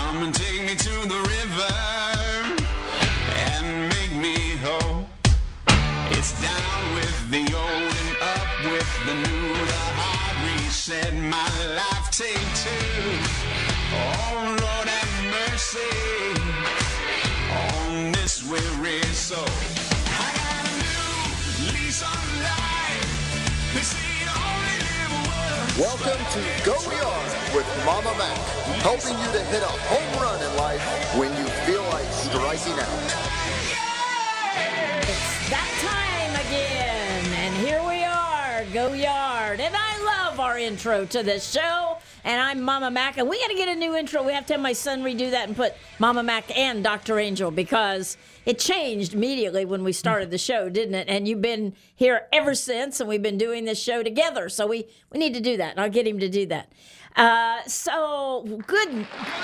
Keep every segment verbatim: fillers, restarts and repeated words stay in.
Come and take me to the river and make me whole. It's down with the old and up with the new. The hard reset, my life take two. Oh Lord have mercy on this weary soul. I got a new lease on life. They say you only live once. Welcome to Go Yard with Mama Mac, helping you to hit a home run in life when you feel like striking out. It's that time again, and here we are, Go Yard. And I love our intro to this show, and I'm Mama Mac, and we got to get a new intro. We have to have my son redo that and put Mama Mac and Doctor Angel, because it changed immediately when we started the show, didn't it? And you've been here ever since, and we've been doing this show together, so we, we need to do that, and I'll get him to do that. Uh, so, good.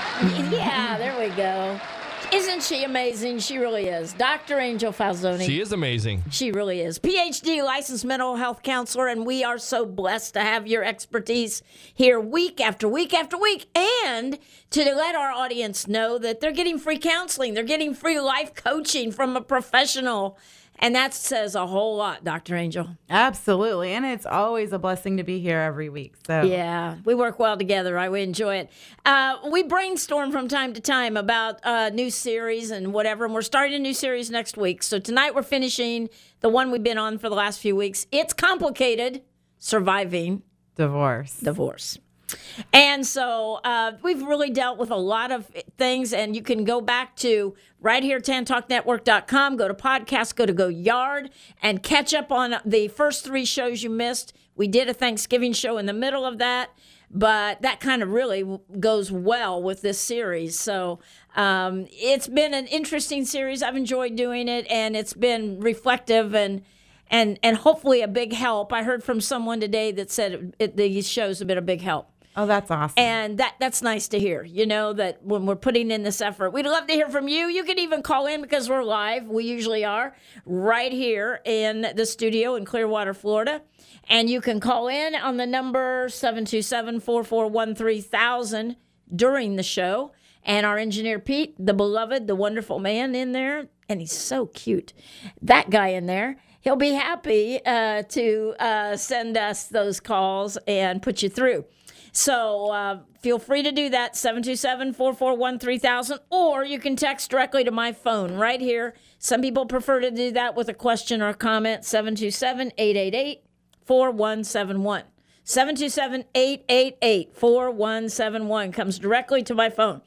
Yeah, there we go. Isn't she amazing? She really is. Doctor Angel Falzoni. She is amazing. She really is. P H D licensed mental health counselor, and we are so blessed to have your expertise here week after week after week, and to let our audience know that they're getting free counseling. They're getting free life coaching from a professional. And that says a whole lot, Doctor Angel. Absolutely. And it's always a blessing to be here every week. So yeah, we work well together. Right? We enjoy it. Uh, we brainstorm from time to time about uh, new series and whatever. And we're starting a new series next week. So tonight we're finishing the one we've been on for the last few weeks. It's complicated. Surviving divorce. Divorce. And so uh, we've really dealt with a lot of things, and you can go back to right here, tan talk network dot com, go to podcast, go to Go Yard, and catch up on the first three shows you missed. We did a Thanksgiving show in the middle of that, but that kind of really goes well with this series. So um, it's been an interesting series. I've enjoyed doing it, and it's been reflective and and and hopefully a big help. I heard from someone today that said it, it, these shows have been a big help. Oh, that's awesome. And that that's nice to hear, you know, that when we're putting in this effort. We'd love to hear from you. You can even call in because we're live. We usually are right here in the studio in Clearwater, Florida. And you can call in on the number seven two seven, four four one, three thousand during the show. And our engineer, Pete, the beloved, the wonderful man in there, and he's so cute, that guy in there, he'll be happy uh, to uh, send us those calls and put you through. So uh, feel free to do that, seven two seven, four four one, three thousand, or you can text directly to my phone right here. Some people prefer to do that with a question or a comment, seven two seven, eight eight eight, four one seven one. seven two seven, eight eight eight, four one seven one comes directly to my phone.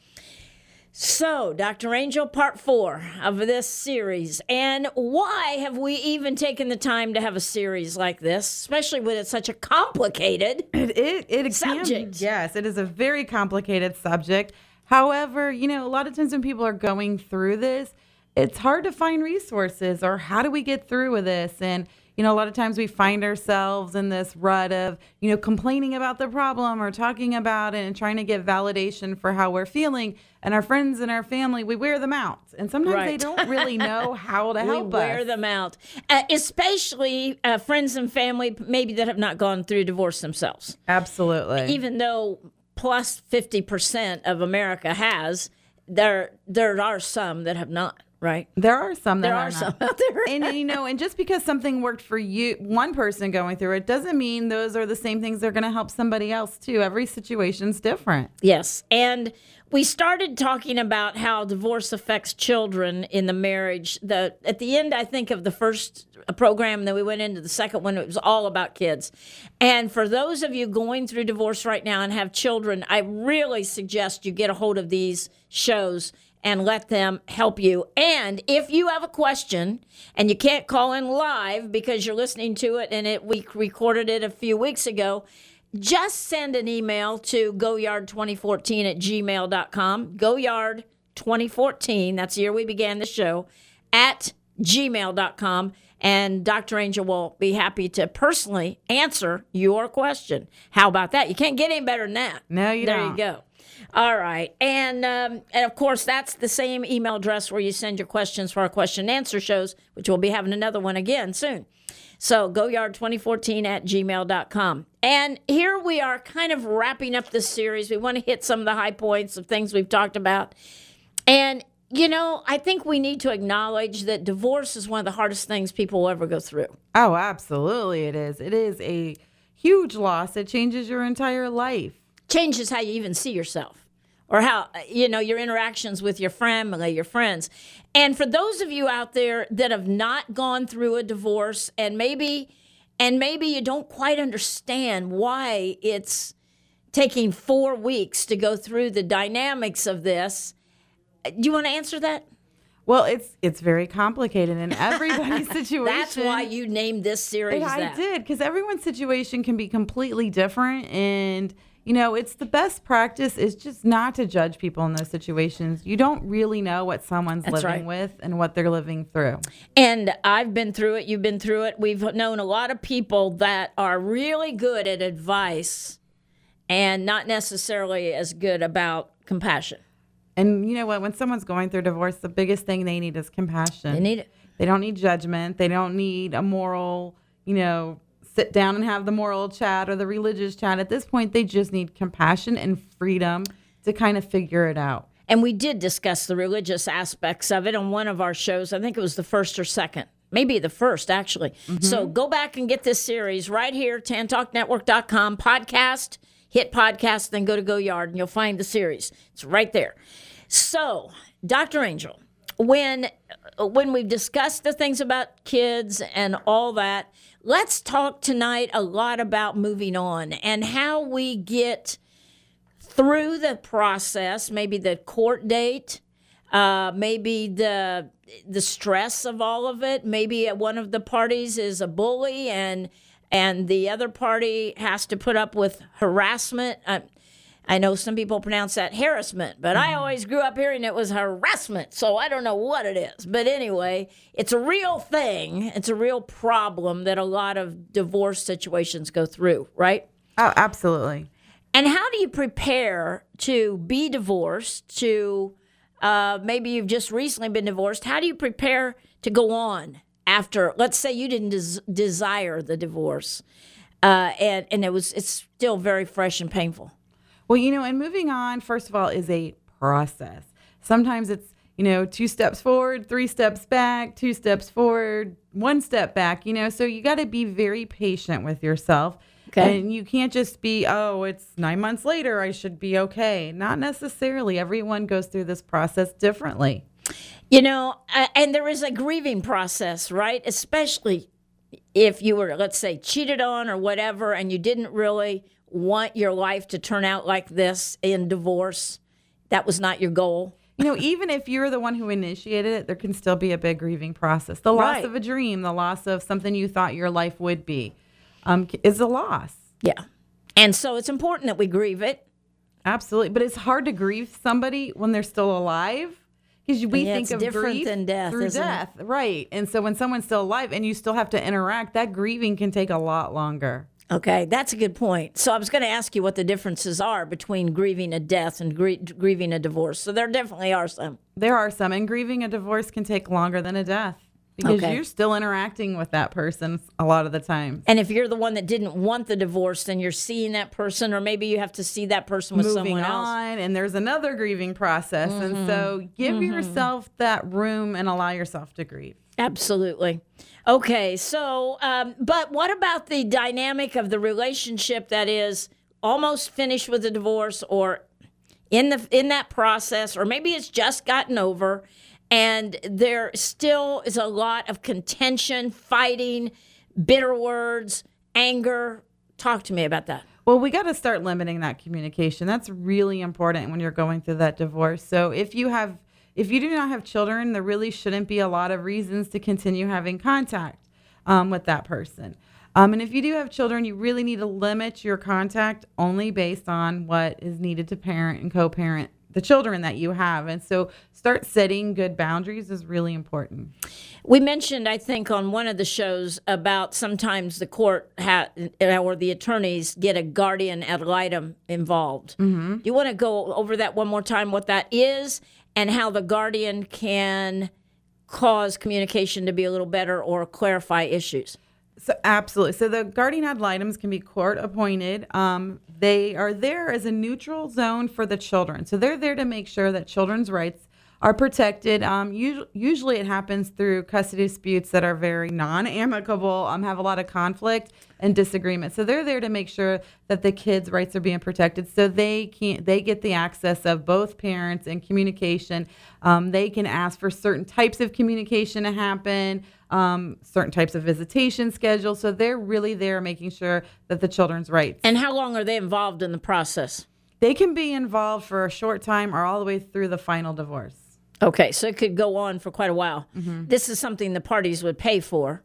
So, Doctor Angel, part four of this series. And why have we even taken the time to have a series like this, especially when it's such a complicated it, it, it subject? Can, yes, it is a very complicated subject. However, you know, a lot of times when people are going through this, it's hard to find resources or how do we get through with this? And, you know, a lot of times we find ourselves in this rut of, you know, complaining about the problem or talking about it and trying to get validation for how we're feeling. And our friends and our family, we wear them out. And sometimes right. they don't really know how to help we wear us. them out, uh, especially uh, friends and family maybe that have not gone through divorce themselves. Absolutely. Even though plus fifty percent of America has, there there are some that have not. Right. There are some that there are, are not. some out there. And, you know, and just because something worked for you, one person going through it, doesn't mean those are the same things that are going to help somebody else, too. Every situation's different. Yes. And we started talking about how divorce affects children in the marriage. The At the end, I think, of the first program, then we went into the second one, it was all about kids. And for those of you going through divorce right now and have children, I really suggest you get a hold of these shows and let them help you. And if you have a question and you can't call in live because you're listening to it and it we recorded it a few weeks ago, just send an email to go yard twenty fourteen at gmail dot com. go yard twenty fourteen, that's the year we began the show, at gmail dot com. And Doctor Angel will be happy to personally answer your question. How about that? You can't get any better than that. No, you there don't. There you go. All right. And, um, and of course, that's the same email address where you send your questions for our question and answer shows, which we'll be having another one again soon. So goyard twenty fourteen at gmail dot com. And here we are kind of wrapping up this series. We want to hit some of the high points of things we've talked about. And, you know, I think we need to acknowledge that divorce is one of the hardest things people will ever go through. Oh, absolutely it is. It is a huge loss. It changes your entire life. Changes how you even see yourself or how, you know, your interactions with your family, your friends. And for those of you out there that have not gone through a divorce and maybe and maybe you don't quite understand why it's taking four weeks to go through the dynamics of this, do you want to answer that? Well, it's it's very complicated in everybody's situation. That's why you named this series I that. did, because everyone's situation can be completely different. And, you know, it's the best practice is just not to judge people in those situations. You don't really know what someone's That's living right. with and what they're living through. And I've been through it. You've been through it. We've known a lot of people that are really good at advice and not necessarily as good about compassion. And you know what? When someone's going through divorce, the biggest thing they need is compassion. They need it. They don't need judgment. They don't need a moral, you know, sit down and have the moral chat or the religious chat. At this point, they just need compassion and freedom to kind of figure it out. And we did discuss the religious aspects of it on one of our shows. I think it was the first or second. Maybe the first, actually. Mm-hmm. So go back and get this series right here, tan talk network dot com, podcast, hit podcast, then go to Goyard, and you'll find the series. It's right there. So, Doctor Angel, when when we've discussed the things about kids and all that, let's talk tonight a lot about moving on and how we get through the process, maybe the court date, uh, maybe the the stress of all of it. Maybe one of the parties is a bully and and the other party has to put up with harassment. Uh, I know some people pronounce that harassment, but I always grew up hearing it was harassment, so I don't know what it is. But anyway, it's a real thing. It's a real problem that a lot of divorce situations go through, right? Oh, absolutely. And how do you prepare to be divorced, to uh, maybe you've just recently been divorced? How do you prepare to go on after, let's say you didn't des- desire the divorce, uh, and, and it was it's still very fresh and painful? Well, you know, and moving on, first of all, is a process. Sometimes it's, you know, two steps forward, three steps back, two steps forward, one step back, you know, so you got to be very patient with yourself. Okay. And you can't just be, oh, it's nine months later, I should be okay. Not necessarily. Everyone goes through this process differently. You know, uh, and there is a grieving process, right? Especially if you were, let's say, cheated on or whatever, and you didn't really want your life to turn out like this in divorce. That was not your goal. You know, even if you're the one who initiated it, there can still be a big grieving process. The loss Right. of a dream, the loss of something you thought your life would be, um, is a loss. Yeah. And so it's important that we grieve it. Absolutely. But it's hard to grieve somebody when they're still alive. Because we Yeah, think it's of different grief than death, through isn't it? death. Right. And so when someone's still alive and you still have to interact, that grieving can take a lot longer. Okay, that's a good point. So I was going to ask you what the differences are between grieving a death and grie- grieving a divorce. So there definitely are some. There are some. And grieving a divorce can take longer than a death. Because Okay. you're still interacting with that person a lot of the time. And if you're the one that didn't want the divorce, then you're seeing that person, or maybe you have to see that person with Moving someone else. on, and there's another grieving process. Mm-hmm. And so give mm-hmm. yourself that room and allow yourself to grieve. Absolutely. Okay, so, um, but what about the dynamic of the relationship that is almost finished with a divorce, or in the in that process, or maybe it's just gotten over, and there still is a lot of contention, fighting, bitter words, anger? Talk to me about that. Well, we got to start limiting that communication. That's really important when you're going through that divorce. So if you have If you do not have children, there really shouldn't be a lot of reasons to continue having contact um, with that person. Um, and if you do have children, you really need to limit your contact only based on what is needed to parent and co-parent the children that you have. And so start setting good boundaries is really important. We mentioned, I think, on one of the shows about sometimes the court ha- or the attorneys get a guardian ad litem involved. Mm-hmm. Do you want to go over that one more time, what that is, and how the guardian can cause communication to be a little better or clarify issues? So absolutely. So the guardian ad litem's can be court appointed. Um, they are there as a neutral zone for the children. So they're there to make sure that children's rights are protected. Um, usually, usually it happens through custody disputes that are very non-amicable, um, have a lot of conflict and disagreement. So they're there to make sure that the kids' rights are being protected. So they can they get the access of both parents and communication. Um, they can ask for certain types of communication to happen, um, certain types of visitation schedules. So they're really there making sure that the children's rights. And how long are they involved in the process? They can be involved for a short time or all the way through the final divorce. Okay, so it could go on for quite a while. Mm-hmm. This is something the parties would pay for.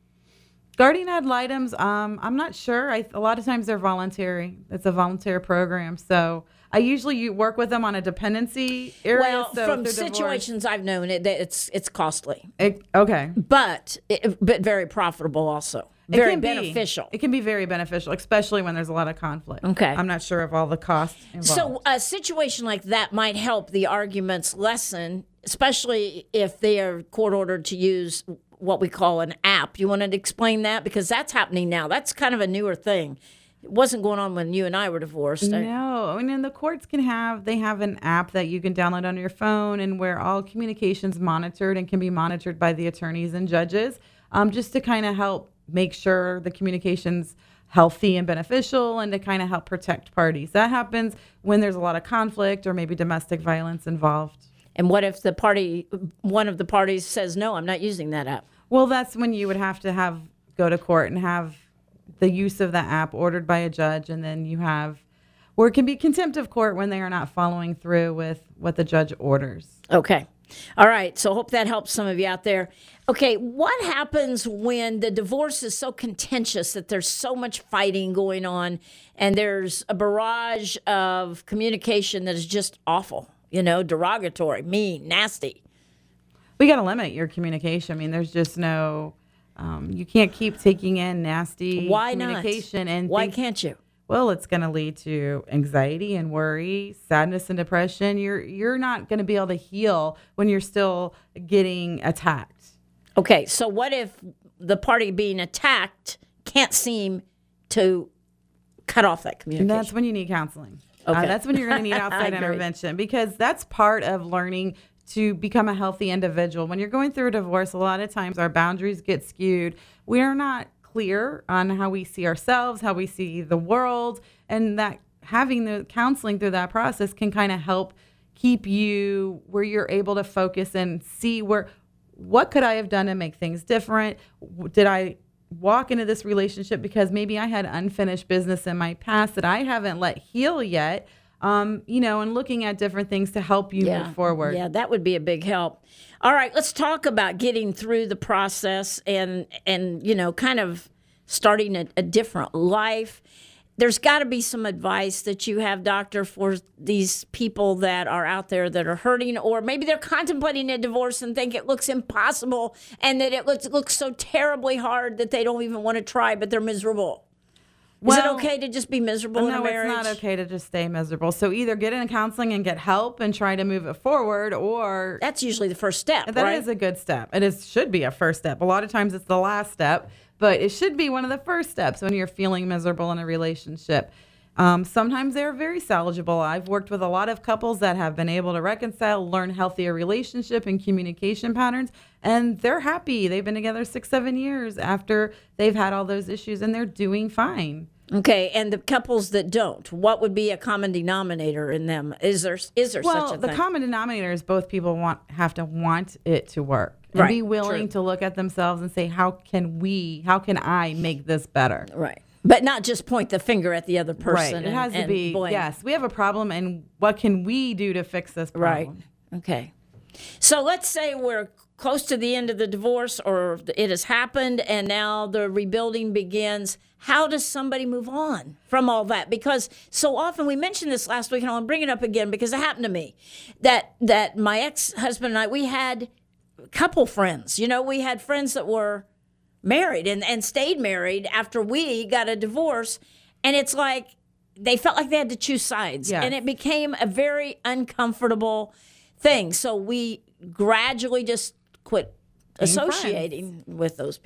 Guardian ad litems, um, I'm not sure. I, a lot of times they're voluntary. It's a volunteer program. So I usually work with them on a dependency area. Well, so from if they're situations divorced- I've known, it, it's it's costly, It, okay. but it, but very profitable also. It Very can be. beneficial. It can be very beneficial, especially when there's a lot of conflict. Okay. I'm not sure of all the costs involved. So a situation like that might help the arguments lessen, especially if they are court ordered to use what we call an app. You want to explain that? Because that's happening now. That's kind of a newer thing. It wasn't going on when you and I were divorced. No, I mean, the courts can have, they have an app that you can download on your phone and where all communications monitored and can be monitored by the attorneys and judges, um, just to kind of help make sure the communication's healthy and beneficial and to kind of help protect parties. That happens when there's a lot of conflict or maybe domestic violence involved. And what if the party, one of the parties says, no, I'm not using that app? Well, that's when you would have to have, go to court and have the use of the app ordered by a judge, and then you have, or it can be contempt of court when they are not following through with what the judge orders. Okay. All right. So hope that helps some of you out there. Okay. What happens when the divorce is so contentious that there's so much fighting going on and there's a barrage of communication that is just awful, you know, derogatory, mean, nasty? We got to limit your communication. I mean, there's just no, um, you can't keep taking in nasty Why communication. not? And Why think, can't you? Well, it's going to lead to anxiety and worry, sadness and depression. You're you're not going to be able to heal when you're still getting attacked. Okay, so what if the party being attacked can't seem to cut off that communication? And that's when you need counseling. Okay. Uh, that's when you're going to need I outside agree. intervention, because that's part of learning to become a healthy individual. When you're going through a divorce, a lot of times our boundaries get skewed. We are not clear on how we see ourselves, how we see the world, and that having the counseling through that process can kind of help keep you where you're able to focus and see where, what could I have done to make things different? Did I walk into this relationship because maybe I had unfinished business in my past that I haven't let heal yet? Um, you know, and looking at different things to help you Yeah. move forward. Yeah, that would be a big help. All right, let's talk about getting through the process and, and you know, kind of starting a, a different life. There's got to be some advice that you have, doctor, for these people that are out there that are hurting, or maybe they're contemplating a divorce and think it looks impossible and that it looks, looks so terribly hard that they don't even want to try, but they're miserable. Is it Well, okay to just be miserable in a No, marriage? it's not okay to just stay miserable. So either get into counseling and get help and try to move it forward, or That's usually the first step, that right? is a good step. It is should be a first step. A lot of times it's the last step, but it should be one of the first steps when you're feeling miserable in a relationship. Um, sometimes they're very salvageable. I've worked with a lot of couples that have been able to reconcile, learn healthier relationship and communication patterns, and they're happy. They've been together six, seven years after they've had all those issues, and they're doing fine. Okay, and the couples that don't, what would be a common denominator in them? Is there is there Well, such a the thing? common denominator is both people want have to want it to work and Right, be willing true. to look at themselves and say, how can we, how can I make this better? Right, but not just point the finger at the other person. Right. It and- has to and be, blame. yes, we have a problem, and what can we do to fix this Right. problem? Okay. So let's say we're close to the end of the divorce, or it has happened, and now the rebuilding begins. How does somebody move on from all that? Because so often, we mentioned this last week, and I'll bring it up again because it happened to me, that that my ex-husband and I, we had couple friends. You know, we had friends that were married and, and stayed married after we got a divorce, and it's like they felt like they had to choose sides, Yes. and it became a very uncomfortable thing. So we gradually just quit Being associating with those people.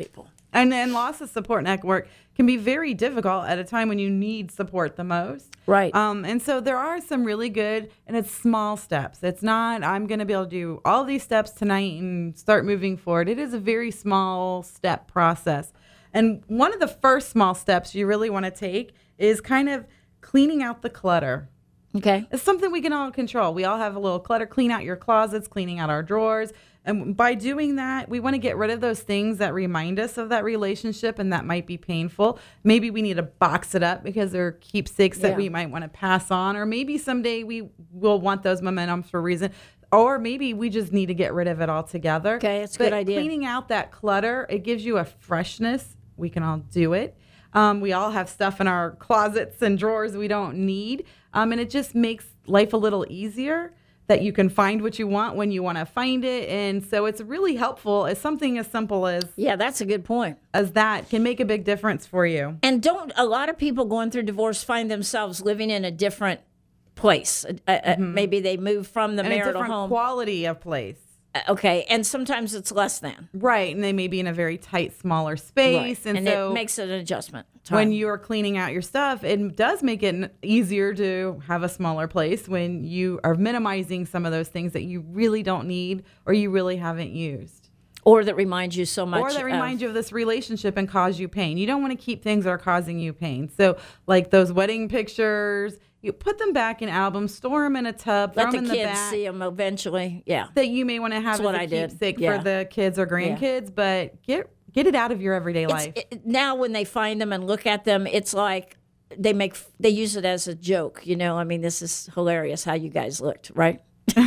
And then loss of support network can be very difficult at a time when you need support the most. Right. Um, and so there are some really good, and it's small steps. It's not, I'm going to be able to do all these steps tonight and start moving forward. It is a very small step process. And one of the first small steps you really want to take is kind of cleaning out the clutter. Okay. It's something we can all control. We all have a little clutter. Clean out your closets, cleaning out our drawers. And by doing that, we want to get rid of those things that remind us of that relationship and that might be painful. Maybe we need to box it up because they're keepsakes Yeah. that we might want to pass on. Or maybe someday we will want those momentums for a reason. Or maybe we just need to get rid of it altogether. Okay, it's a But good idea. Cleaning out that clutter, it gives you a freshness. We can all do it. Um, we all have stuff in our closets and drawers we don't need. Um, and it just makes life a little easier that you can find what you want when you want to find it. And so it's really helpful. It's something as simple as, Yeah, that's a good point. as that can make a big difference for you. And don't a lot of people going through divorce find themselves living in a different place? Uh, uh, maybe they move from the And a marital different home. quality of place. Uh, okay, and sometimes it's less than. Right. And they may be in a very tight, smaller space. And, And, so it makes it an adjustment. time. when you're cleaning out your stuff, it does make it n- easier to have a smaller place when you are minimizing some of those things that you really don't need or you really haven't used. Or that reminds you so much. Or that of- remind you of this relationship and cause you pain. You don't want to keep things that are causing you pain. So like those wedding pictures, you put them back in albums, store them in a tub, throw Let them the in the kids back. see them eventually. Yeah. That you may want to have That's as what a I did. keepsake Yeah. for the kids or grandkids, but get get it out of your everyday It's, life. it, now when they find them and look at them, it's like they make they use it as a joke. You know, I mean, this is hilarious how you guys looked, right?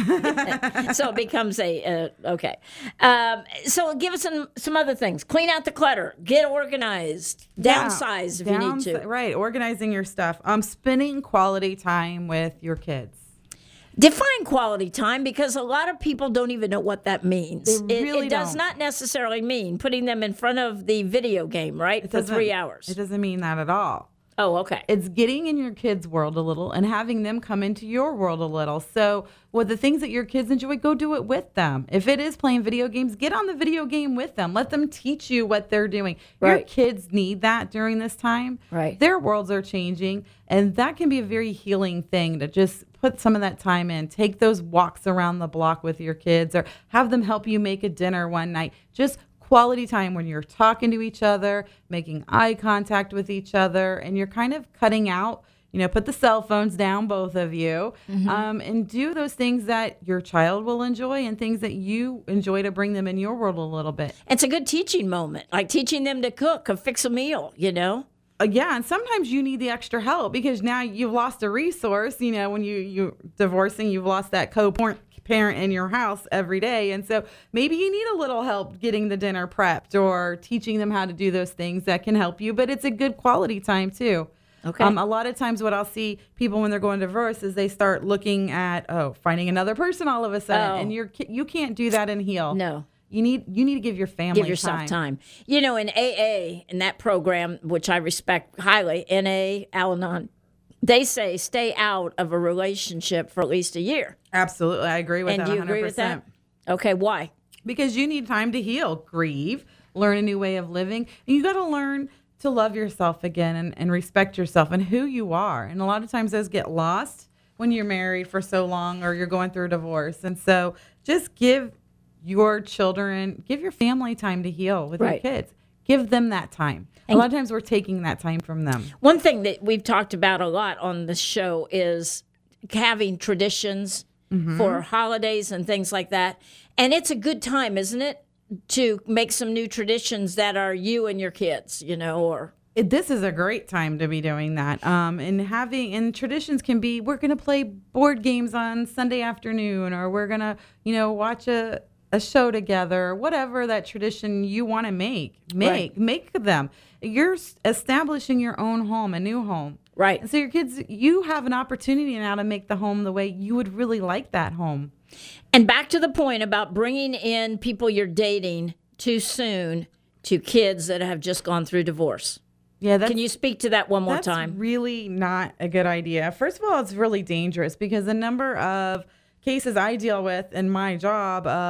So it becomes a uh, okay. Um, so give us some some other things. Clean out the clutter. Get organized. Yeah. Downsize if you need to. Downsi- Right, organizing your stuff. Um, spending quality time with your kids. Define quality time because a lot of people don't even know what that means. They It- really it, does don't. not necessarily mean putting them in front of the video game, right, for Doesn't- three hours. It doesn't mean that at all. Oh, okay. It's getting in your kids' world a little and having them come into your world a little. So, with the things that your kids enjoy, go do it with them. If it is playing video games, get on the video game with them. Let them teach you what they're doing. Your Right. kids need that during this time. Right. Their worlds are changing, and that can be a very healing thing to just put some of that time in. Take those walks around the block with your kids or have them help you make a dinner one night. Just quality time when you're talking to each other, making eye contact with each other, and you're kind of cutting out, you know, put the cell phones down, both of you, um, and do those things that your child will enjoy and things that you enjoy to bring them in your world a little bit. It's a good teaching moment, like teaching them to cook or fix a meal, you know? Uh, yeah, and sometimes you need the extra help because now you've lost a resource. You know, when you you divorcing, you've lost that co-parent parent in your house every day, and so maybe you need a little help getting the dinner prepped or teaching them how to do those things that can help you. But it's a good quality time too. Okay. Um, a lot of times, what I'll see people when they're going divorce is they start looking at oh, finding another person all of a sudden, Oh. and you're ki- you can't do that and heal. No. You need you need to give your family Give yourself time. time. You know, in A A, in that program, which I respect highly, N A, Al-Anon, they say stay out of a relationship for at least a year. Absolutely, I agree with And that. do you one hundred agree with percent. that? Okay, why? Because you need time to heal, grieve, learn a new way of living. And you got to learn to love yourself again and, and respect yourself and who you are. And a lot of times those get lost when you're married for so long or you're going through a divorce. And so just give your children, give your family time to heal with Right. your kids. Give them that time. And- a lot of times we're taking that time from them. One thing that we've talked about a lot on the show is having traditions Mm-hmm. for holidays and things like that. And it's a good time, isn't it, to make some new traditions that are you and your kids, you know, or It, this is a great time to be doing that. Um, and having and traditions can be we're going to play board games on Sunday afternoon, or we're going to you know watch a a show together, or whatever that tradition you want to make. Make Right. make them. You're s- establishing your own home, a new home. right. And so your kids, you have an opportunity now to make the home the way you would really like that home. And back to the point about bringing in people you're dating too soon to kids that have just gone through divorce. Yeah, that's Can you speak to that one more That's time? really not a good idea. First of all, it's really dangerous because the number of cases I deal with in my job of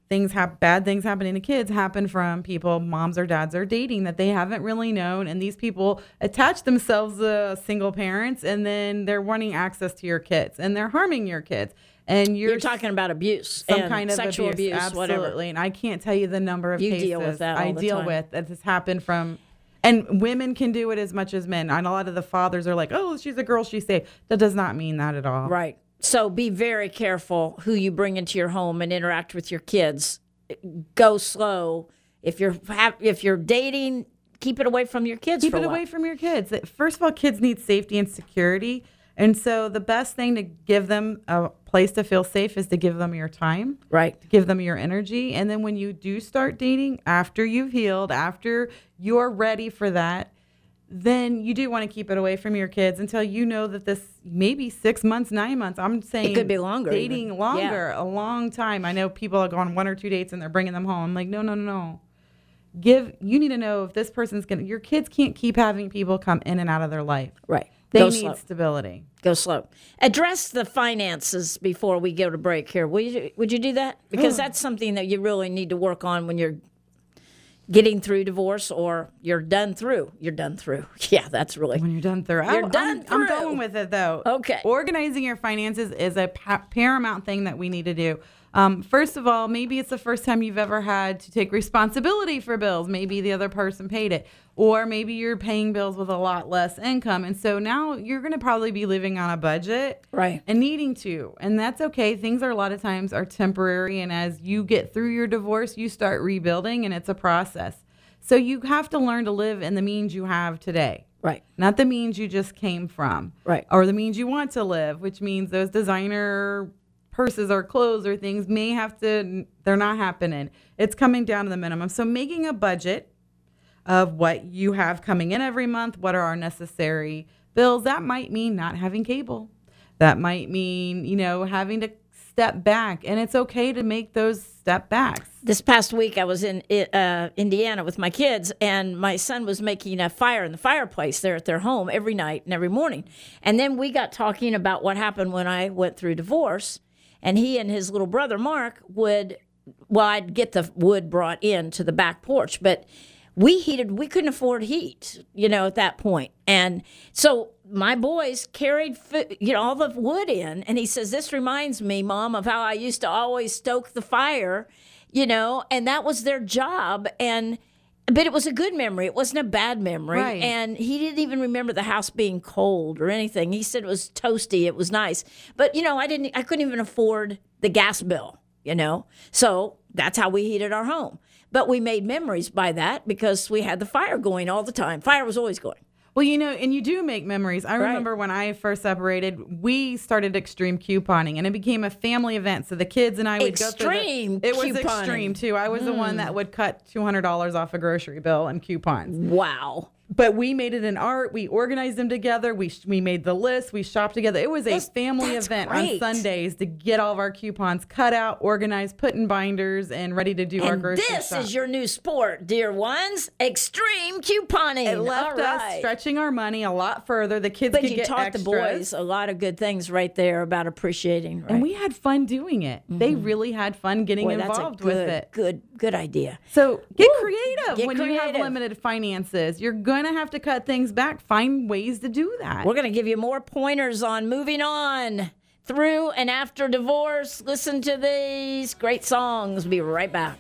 things have bad things happening to kids happen from people, moms or dads are dating that they haven't really known. And these people attach themselves to single parents, and then they're wanting access to your kids and they're harming your kids. And you're, You're talking about abuse, some and kind of sexual abuse, abuse, absolutely. whatever. And I can't tell you the number of You cases deal with that all I the deal time. with that has happened from, and women can do it as much as men. And a lot of the fathers are like, "Oh, she's a girl, she's safe." That does not mean that at all. Right. So be very careful who you bring into your home and interact with your kids. Go slow. If you're ha- if you're dating, keep it away from your kids. Keep for it a while. away from your kids. First of all, kids need safety and security. And so the best thing to give them a place to feel safe is to give them your time. Right. To give them your energy. And then when you do start dating, after you've healed, after you're ready for that, then you do want to keep it away from your kids until you know that this maybe six months, nine months. I'm saying It could be longer. Dating even. longer, Yeah. a long time. I know people are going one or two dates and they're bringing them home. I'm like, no, no, no, no. Give. You need to know if this person's going to, your kids can't keep having people come in and out of their life. Right. They Go need slow. stability. Go slow. Address the finances before we go to break here. Would you, would you do that? Because that's something that you really need to work on when you're getting through divorce, or you're done through. You're done through. Yeah, that's really. When you're done through. You're I'm, done I'm, I'm through. going with it, though. Okay. Organizing your finances is a pa- paramount thing that we need to do. Um, first of all, maybe it's the first time you've ever had to take responsibility for bills. Maybe the other person paid it. Or maybe you're paying bills with a lot less income. And so now you're going to probably be living on a budget. Right. And needing to. And that's okay. Things are a lot of times are temporary. And as you get through your divorce, you start rebuilding, and it's a process. So you have to learn to live in the means you have today. Right. Not the means you just came from. Right. Or the means you want to live, which means those designer purses or clothes or things may have to, they're not happening. It's coming down to the minimum. So making a budget of what you have coming in every month, what are our necessary bills, that might mean not having cable. That might mean, you know, having to step back. And it's okay to make those step backs. This past week, I was in uh, Indiana with my kids, and my son was making a fire in the fireplace there at their home every night and every morning. And then we got talking about what happened when I went through divorce, and he and his little brother, Mark, would, well, I'd get the wood brought in to the back porch, but we heated, we couldn't afford heat, you know, at that point. And so my boys carried, you know, all the wood in. And he says, this reminds me, Mom, of how I used to always stoke the fire, you know, and that was their job. And, but it was a good memory. It wasn't a bad memory. Right. And he didn't even remember the house being cold or anything. He said it was toasty. It was nice. But, you know, I didn't, I couldn't even afford the gas bill, you know. So that's how we heated our home. But we made memories by that because we had the fire going all the time. Fire was always going. Well, you know, and you do make memories. I Right. remember when I first separated, we started extreme couponing, and it became a family event. So the kids and I would Extreme go through the, it was couponing. extreme, too. I was the one that would cut two hundred dollars off a grocery bill and coupons. Wow. But we made it an art. We organized them together. We we made the list. We shopped together. It was a That's- family that's event great. on Sundays to get all of our coupons cut out, organized, put in binders, and ready to do our And grocery this shop. is your new sport, dear ones. Extreme couponing. It left All us right. stretching our money a lot further. The kids But could you get taught extras. the boys a lot of good things right there about appreciating. Right? And we had fun doing it. They really had fun getting Boy, that's a involved good, with it. good, good idea. So get Woo! creative Get when you have creative. limited finances. You're going to have to cut things back. Find ways to do that. We're going to give you more pointers on moving on through and after divorce. Listen to these great songs. Be right back.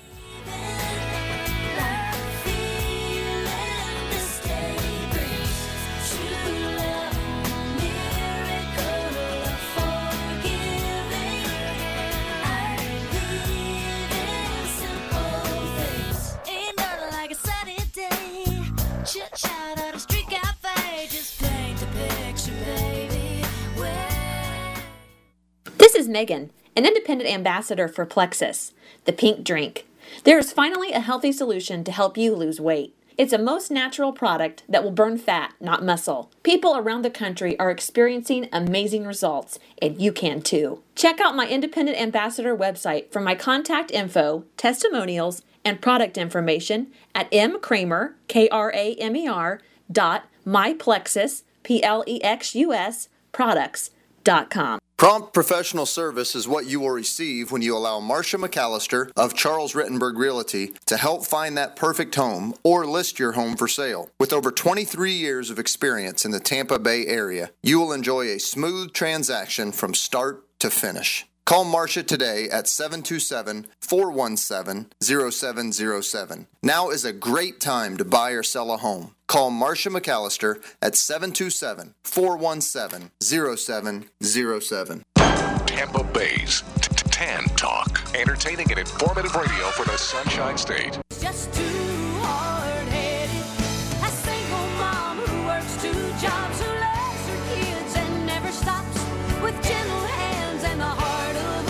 This is Megan, an independent ambassador for Plexus, the pink drink. There is finally a healthy solution to help you lose weight. It's a most natural product that will burn fat, not muscle. People around the country are experiencing amazing results, and you can too. Check out my independent ambassador website for my contact info, testimonials, and product information at mkramer, K R A M E R, dot myplexus, P L E X U S, products dot com. Prompt professional service is what you will receive when you allow Marcia McAllister of Charles Rittenberg Realty to help find that perfect home or list your home for sale. With over twenty-three years of experience in the Tampa Bay area, you will enjoy a smooth transaction from start to finish. Call Marcia today at seven two seven, four one seven, zero seven zero seven. Now is a great time to buy or sell a home. Call Marcia McAllister at seven two seven, four one seven, zero seven zero seven. Tampa Bay's Tan Talk. Entertaining and informative radio for the Sunshine State. Just too hard-headed. A single mom who works two jobs, who loves her kids and never stops, with gentle hands and the heart of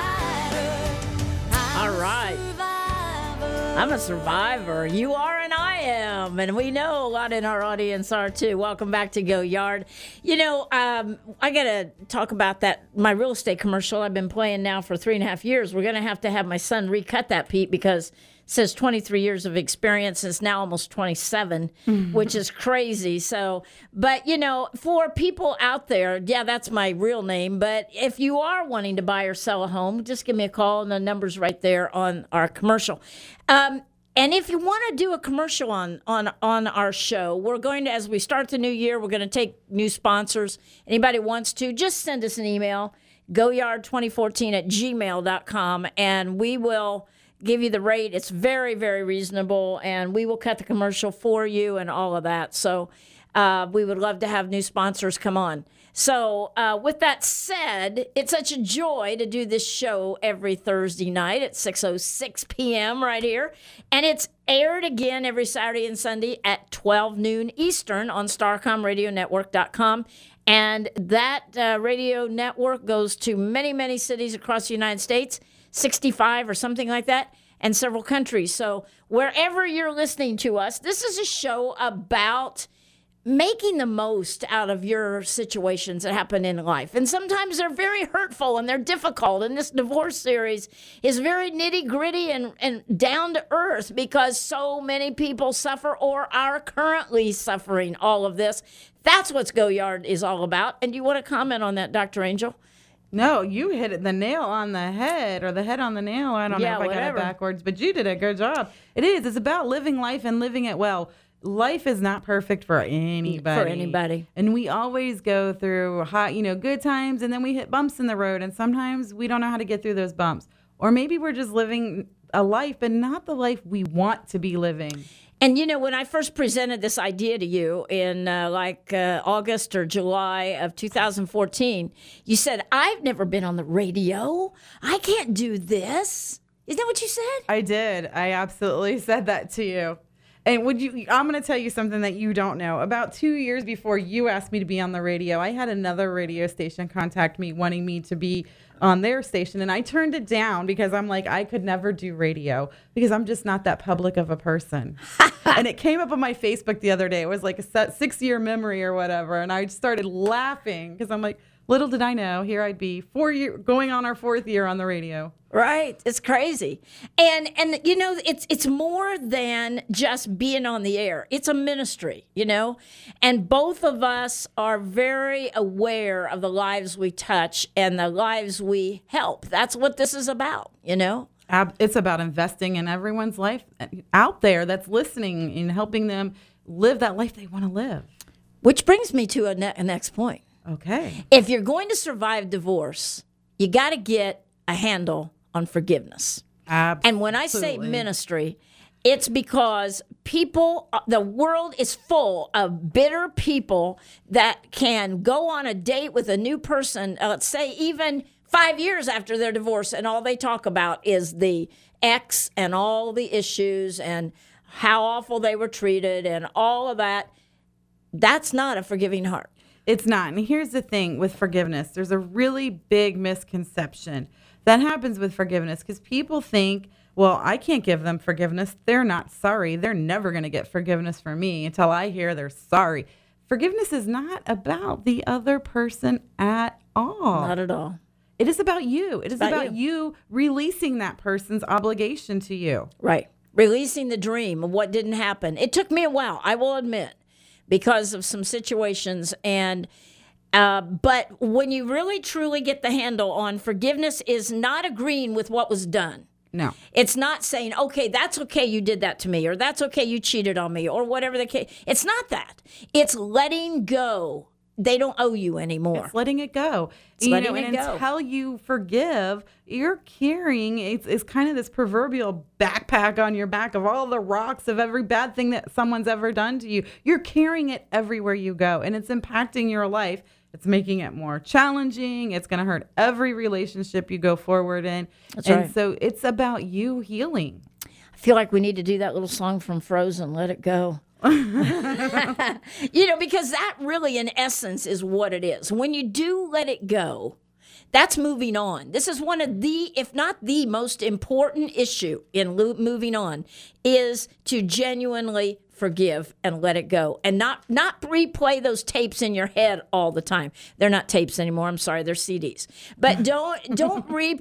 a fighter. I'm All right. a survivor. I'm a survivor. You are and I am. And we know a lot in our audience are too. Welcome back to Go Yard. You know, um, I got to talk about that, my real estate commercial I've been playing now for three and a half years. We're going to have to have my son recut that, Pete, because it says twenty-three years of experience. It's now almost twenty-seven, mm-hmm. which is crazy. So, but, you know, for people out there, yeah, that's my real name. But if you are wanting to buy or sell a home, just give me a call, and the number's right there on our commercial. Um, and if you want to do a commercial on, on, on our show, we're going to, as we start the new year, we're going to take new sponsors. Anybody wants to, just send us an email, go yard twenty fourteen at gmail dot com, and we will give you the rate. It's very, very reasonable, and we will cut the commercial for you and all of that. So uh, we would love to have new sponsors come on. So uh, with that said, it's such a joy to do this show every Thursday night at six oh six p.m. right here. And it's aired again every Saturday and Sunday at twelve noon Eastern on starcom radio network dot com. And that uh, radio network goes to many, many cities across the United States, sixty-five or something like that, and several countries. So wherever you're listening to us, this is a show about making the most out of your situations that happen in life. And sometimes they're very hurtful and they're difficult. And this divorce series is very nitty gritty and, and down to earth because so many people suffer or are currently suffering all of this. That's what Go Yard is all about. And you want to comment on that, Doctor Angel? No, you hit it, the nail on the head or the head on the nail. I don't Yeah, know if whatever. I got it backwards, but you did a good job. It is. It's about living life and living it well. Life is not perfect for anybody. For anybody. And we always go through hot, you know, good times, and then we hit bumps in the road, and sometimes we don't know how to get through those bumps. Or maybe we're just living a life, but not the life we want to be living. And, you know, when I first presented this idea to you in uh, like uh, August or July of two thousand fourteen, you said, I've never been on the radio. I can't do this. Isn't that what you said? I did. I absolutely said that to you. And would you? I'm going to tell you something that you don't know. About two years before you asked me to be on the radio, I had another radio station contact me wanting me to be on their station, and I turned it down because I'm like, I could never do radio because I'm just not that public of a person. And it came up on my Facebook the other day. It was like a six-year memory or whatever, and I started laughing because I'm like, little did I know, here I'd be four year going on our fourth year on the radio. Right. It's crazy. And, and you know, it's it's more than just being on the air. It's a ministry, you know, and both of us are very aware of the lives we touch and the lives we help. That's what this is about, you know. It's about investing in everyone's life out there that's listening and helping them live that life they want to live. Which brings me to a, ne- a next point. Okay. If you're going to survive divorce, you got to get a handle on forgiveness. Absolutely. And when I say ministry, it's because people, the world is full of bitter people that can go on a date with a new person, uh, let's say even five years after their divorce, and all they talk about is the ex and all the issues and how awful they were treated and all of that. That's not a forgiving heart. It's not. And here's the thing with forgiveness. There's a really big misconception that happens with forgiveness because people think, well, I can't give them forgiveness. They're not sorry. They're never going to get forgiveness from me until I hear they're sorry. Forgiveness is not about the other person at all. Not at all. It is about you. It is about about you. you releasing that person's obligation to you. Right. Releasing the dream of what didn't happen. It took me a while, I will admit, because of some situations. And Uh, but when you really truly get the handle on forgiveness, is not agreeing with what was done. No. It's not saying, okay, that's okay you did that to me, or that's okay you cheated on me, or whatever the case. It's not that. It's letting go. They don't owe you anymore. It's letting it go. It's you letting know, it and go. until you forgive, you're carrying, it's, it's kind of this proverbial backpack on your back of all the rocks of every bad thing that someone's ever done to you. You're carrying it everywhere you go, and it's impacting your life. It's making it more challenging. It's going to hurt every relationship you go forward in. That's and right. so it's about you healing. I feel like we need to do that little song from Frozen, Let It Go. You know, because that really, in essence, is what it is. When you do let it go, that's moving on. This is one of the, if not the most important issue in lo- moving on, is to genuinely forgive and let it go, and not not replay those tapes in your head all the time. They're not tapes anymore. I'm sorry, they're C Ds. But don't don't re-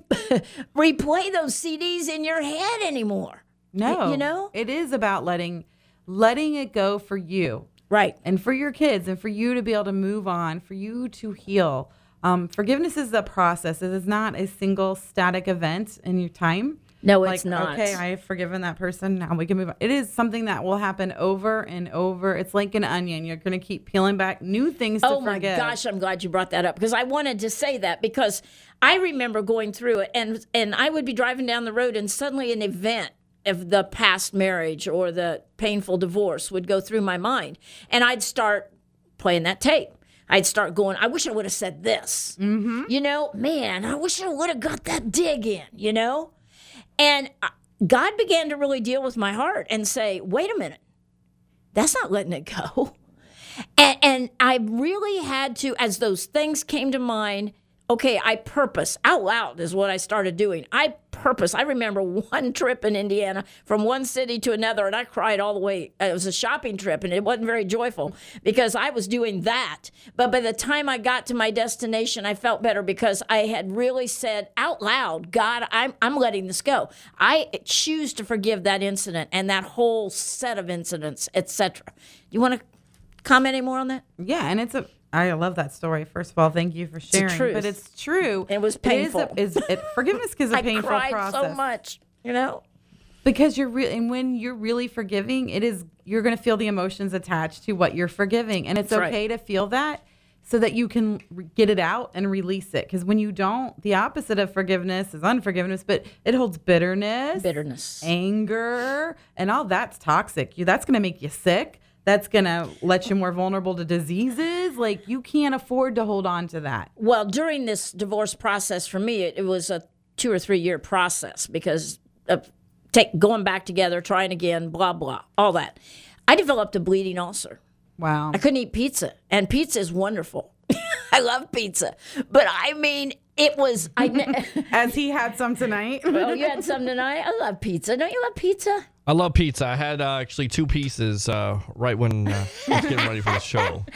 replay those C Ds in your head anymore. No, You know? it is about letting letting it go for you. Right. And for your kids, and for you to be able to move on, for you to heal. Um, forgiveness is a process. It is not a single static event in your time. No, Like, it's not. okay, I have forgiven that person. Now we can move on. It is something that will happen over and over. It's like an onion. You're going to keep peeling back new things to Oh my forgive. gosh, I'm glad you brought that up, because I wanted to say that, because I remember going through it, and and I would be driving down the road, and suddenly an event of the past marriage or the painful divorce would go through my mind, and I'd start playing that tape. I'd start going, I wish I would have said this. Mm-hmm. You know, man, I wish I would have got that dig in, you know? And God began to really deal with my heart and say, wait a minute, that's not letting it go. And, and I really had to, as those things came to mind, okay, I purpose, out loud is what I started doing. I purpose. I remember one trip in Indiana from one city to another, and I cried all the way. It was a shopping trip, and it wasn't very joyful because I was doing that. But by the time I got to my destination, I felt better because I had really said out loud, God, I'm, I'm letting this go. I choose to forgive that incident and that whole set of incidents, et cetera. You want to comment any more on that? Yeah, and it's a. I love that story. First of all, thank you for sharing. truth. But it's true. It was It painful. is a, is it, forgiveness is a I painful cried process. so much, you know? Because you're really, and when you're really forgiving, it is, you're going to feel the emotions attached to what you're forgiving. And it's That's okay right. to feel that so that you can re- get it out and release it. Because when you don't, the opposite of forgiveness is unforgiveness, but it holds bitterness, Bitterness. anger, and all that's toxic. You, that's going to make you sick. That's going to let you more vulnerable to diseases. Like, you can't afford to hold on to that. Well, during this divorce process for me, it, it was a two or three year process because of take, going back together, trying again, blah, blah, all that. I developed a bleeding ulcer. Wow. I couldn't eat pizza, and pizza is wonderful. I love pizza. But I mean, it was, I ne- As he had some tonight. well, you had some tonight. I love pizza. Don't you love pizza? I love pizza. I had uh, actually two pieces uh, right when uh, I was getting ready for the show. I mean,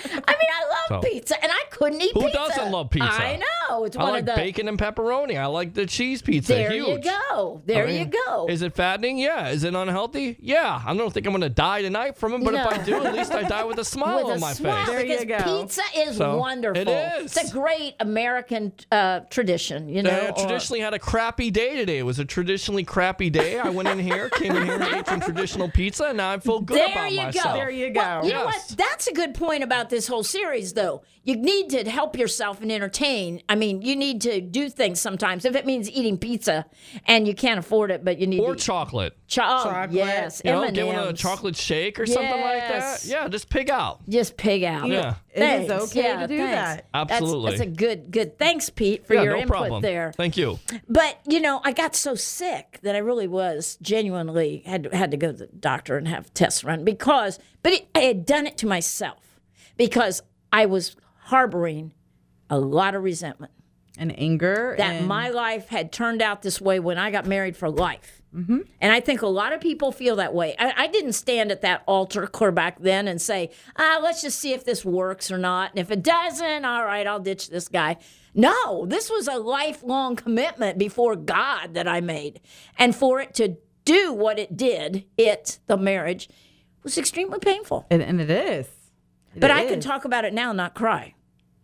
I love So- pizza, and I couldn't eat Who pizza. doesn't love pizza? I know. It's I one like of the. bacon and pepperoni. I like the cheese pizza. There Huge. you go. There I mean, you go. Is it fattening? Yeah. Is it unhealthy? Yeah. I don't think I'm going to die tonight from it, but No. if I do, at least I die with a smile With on a my smile, face. There you because go. pizza is So, wonderful. it is. It's a great American uh, tradition, you know. I or- traditionally had a crappy day today. It was a traditionally crappy day. I went in here, came in here, and ate some traditional pizza, and now I feel good there about you myself. go. There you go. Well, you know Yes. what? That's a good point about this whole series, though. You need to help yourself and entertain. I mean, you need to do things sometimes. If it means eating pizza and you can't afford it, but you need Or to chocolate. Cho- oh, Chocolate. yes, You know, M and get one of a M's. chocolate shake or something like Yes. that. Yeah, just pig out. Just pig out. Yeah. It is Thanks. okay Yeah, to do thanks. that. That's- Absolutely. That's, a good, good. Thanks, Pete, for Yeah, your no input problem. there. Thank you. But you know, I got so sick that I really was genuinely had had to go to the doctor and have tests run because, but it, I had done it to myself because I was harboring a lot of resentment And anger. that and my life had turned out this way when I got married for life. Mm-hmm. And I think a lot of people feel that way. I, I didn't stand at that altar clear back then and say, ah, let's just see if this works or not. And if it doesn't, all right, I'll ditch this guy. No, this was a lifelong commitment before God that I made. And for it to do what it did, it, the marriage, was extremely painful. And, and it is. It But I can is. talk about it now and not cry.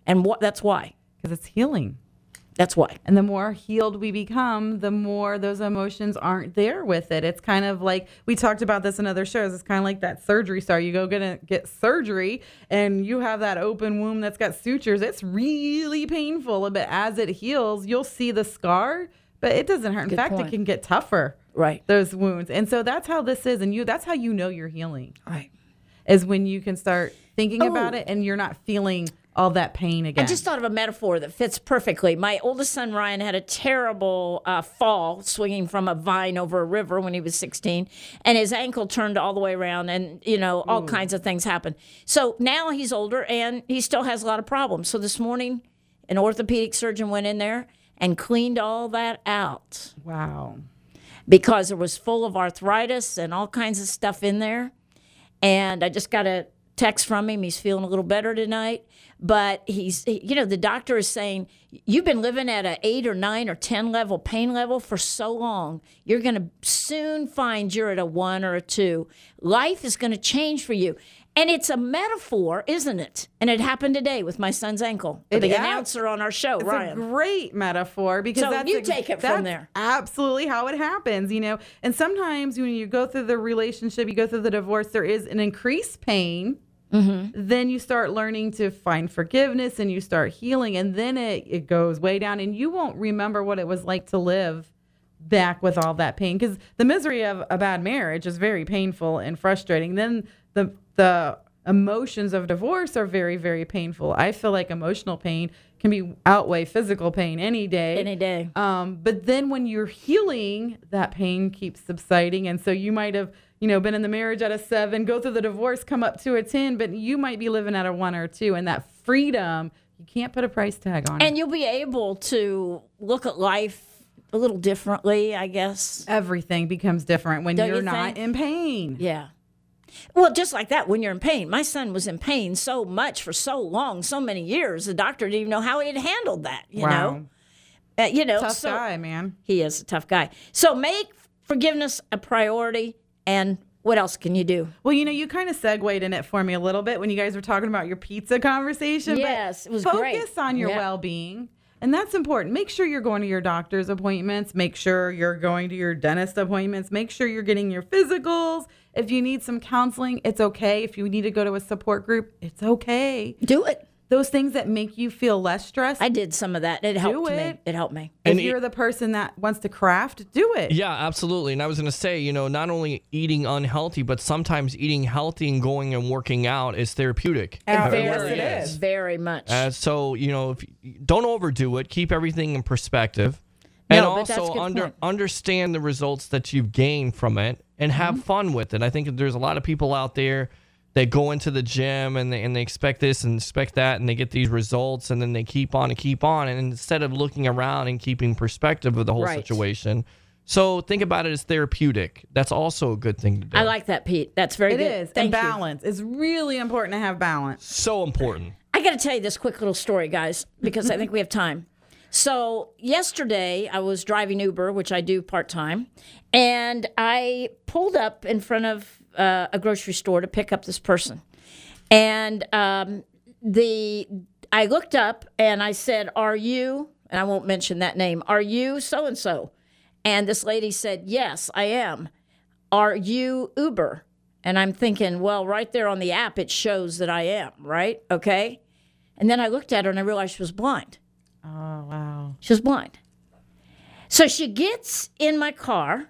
And what? That's why. Because it's healing. That's why. And the more healed we become, the more those emotions aren't there with it. It's kind of like, we talked about this in other shows. It's kind of like that surgery star. You go get, a, get surgery and you have that open wound that's got sutures. It's really painful. But as it heals, you'll see the scar, but it doesn't hurt. In Good fact, point. it can get tougher. Right. Those wounds. And so that's how this is. And you, that's how you know you're healing. Right. Is when you can start thinking Oh. about it and you're not feeling all that pain again. I just thought of a metaphor that fits perfectly. My oldest son, Ryan, had a terrible uh, fall swinging from a vine over a river when he was sixteen, and his ankle turned all the way around, and, you know, all kinds of things happened. So now he's older, and he still has a lot of problems. So this morning, an orthopedic surgeon went in there and cleaned all that out Wow. because it was full of arthritis and all kinds of stuff in there. And I just got a text from him. He's feeling a little better tonight. But he's, you know, the doctor is saying, you've been living at an eight or nine or ten level pain level for so long. You're going to soon find you're at a one or a two. Life is going to change for you. And it's a metaphor, isn't it? And it happened today with my son's ankle. It the is. announcer on our show, It's Ryan. a great metaphor because So that's you ex- take it from that's there. Absolutely how it happens, you know. And sometimes when you go through the relationship, you go through the divorce, there is an increased pain. Mm-hmm. Then you start learning to find forgiveness and you start healing, and then it, it goes way down, and you won't remember what it was like to live back with all that pain, because the misery of a bad marriage is very painful and frustrating. Then the the emotions of divorce are very, very painful. I feel like emotional pain can be outweigh physical pain any day. Any day. Um, but then when you're healing, that pain keeps subsiding. And so you might have, you know, been in the marriage at a seven, go through the divorce, come up to a ten, but you might be living at a one or a two. And that freedom, you can't put a price tag on it. And you'll be able to look at life a little differently, I guess. Everything becomes different when Don't you're you not think? in pain. Yeah. Well, just like that, when you're in pain. My son was in pain so much for so long, so many years. The doctor didn't even know how he had handled that, you Wow. know? Uh, you know, Tough so guy, man. he is a tough guy. So make forgiveness a priority, and what else can you do? Well, you know, you kind of segued in it for me a little bit when you guys were talking about your pizza conversation. Yes, but it was focus great. on your Yeah. well-being. And that's important. Make sure you're going to your doctor's appointments. Make sure you're going to your dentist appointments. Make sure you're getting your physicals. If you need some counseling, it's okay. If you need to go to a support group, it's okay. Do it. Those things that make you feel less stressed, I did some of that. It helped me. it. It helped me. if And you're it- the person that wants to craft, do it. Yeah, absolutely. And I was going to say, you know, not only eating unhealthy, but sometimes eating healthy and going and working out is therapeutic. Uh, Very, yes, it is. Very much. Uh, so, you know, if, don't overdo it. Keep everything in perspective. No, And but that's a also good under, point. understand the results that you've gained from it and have Mm-hmm. fun with it. I think there's a lot of people out there that go into the gym and they, and they expect this and expect that, and they get these results, and then they keep on and keep on. And instead of looking around and keeping perspective of the whole Right. situation, so think about it as therapeutic. That's also a good thing to do. I like that, Pete. That's very It good. is. Thank and you. balance. It's really important to have balance. So important. I got to tell you this quick little story, guys, because I think we have time. So yesterday I was driving Uber, which I do part time, and I pulled up in front of uh, a grocery store to pick up this person, and um, the I looked up and I said, "Are you?" And I won't mention that name. Are you so and so? And this lady said, "Yes, I am." Are you Uber? And I'm thinking, well, right there on the app it shows that I am, right? Okay. And then I looked at her and I realized she was blind. Oh, wow. She was blind. So she gets in my car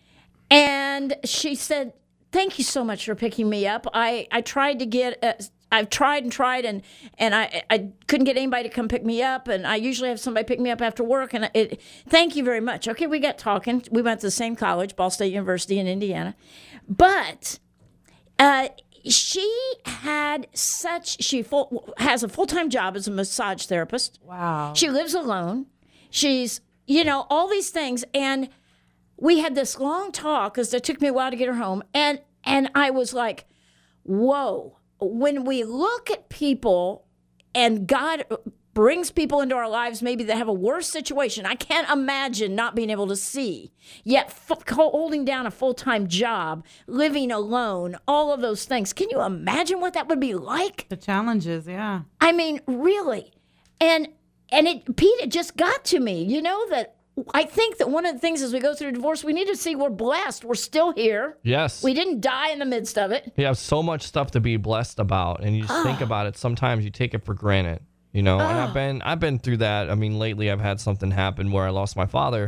and she said, "Thank you so much for picking me up. I, I tried to get, uh, I've tried and tried and, and I, I couldn't get anybody to come pick me up. And I usually have somebody pick me up after work. And it, thank you very much." Okay, we got talking. We went to the same college, Ball State University in Indiana. But uh, she had such, she full, has a full-time job as a massage therapist. Wow. She lives alone. She's, you know, all these things. And we had this long talk because it took me a while to get her home. And and I was like, whoa. When we look at people and God brings people into our lives maybe that have a worse situation, I can't imagine not being able to see, yet f- holding down a full-time job, living alone, all of those things. Can you imagine what that would be like? The challenges, yeah. I mean, really. And and it, Pete, it just got to me, you know, that I think that one of the things as we go through divorce, we need to see we're blessed. We're still here. Yes. We didn't die in the midst of it. You have so much stuff to be blessed about, and you just think about it. Sometimes you take it for granted, you know. And I've been I've been through that. I mean, lately I've had something happen where I lost my father,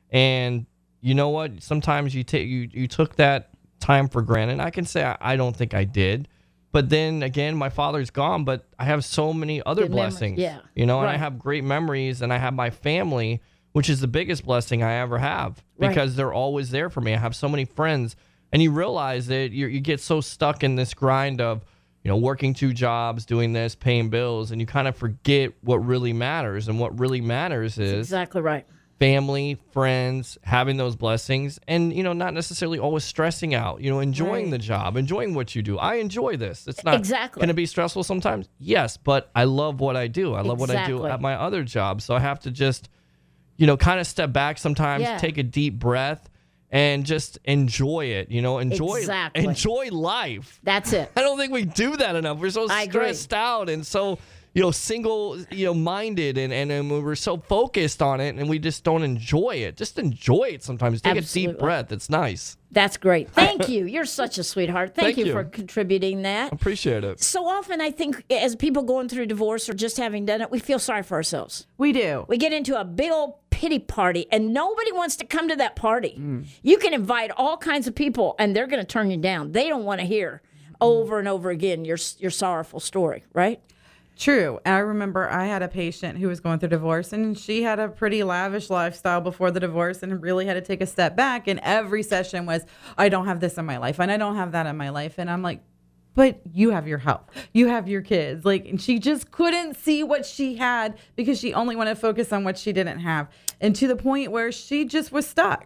and you know what? Sometimes you take you you took that time for granted. I can say I, I don't think I did. But then again, my father's gone, but I have so many other Good memories, blessings. yeah. You know, and Right. I have great memories, and I have my family, which is the biggest blessing I ever have because Right. they're always there for me. I have so many friends, and you realize that you you get so stuck in this grind of, you know, working two jobs, doing this, paying bills, and you kind of forget what really matters. And what really matters is Exactly right. family, friends, having those blessings, and, you know, not necessarily always stressing out, you know, enjoying Right. the job, enjoying what you do. I enjoy this. It's not Exactly. going to be stressful sometimes. Yes, but I love what I do. I love what I do Exactly. at my other job. So I have to just, you know, kind of step back sometimes, Yeah. take a deep breath, and just enjoy it, you know, enjoy Exactly. enjoy life. That's it. I don't think we do that enough. We're so I agree. stressed out and so, you know, single, you know, minded, and, and and we're so focused on it, and we just don't enjoy it. Just enjoy it sometimes. Take a Absolutely. deep breath. It's nice. That's great. Thank you. You're such a sweetheart. Thank, Thank you, you. for contributing that. Appreciate it. So often, I think as people going through divorce or just having done it, we feel sorry for ourselves. We do. We get into a big old pity party, and nobody wants to come to that party. You can invite all kinds of people, and they're going to turn you down. They don't want to hear over and over again your your sorrowful story, right? True. I remember I had a patient who was going through divorce, and she had a pretty lavish lifestyle before the divorce and really had to take a step back. And every session was, I don't have this in my life, and I don't have that in my life. And I'm like, but you have your health, you have your kids. Like, and she just couldn't see what she had because she only wanted to focus on what she didn't have. And to the point where she just was stuck.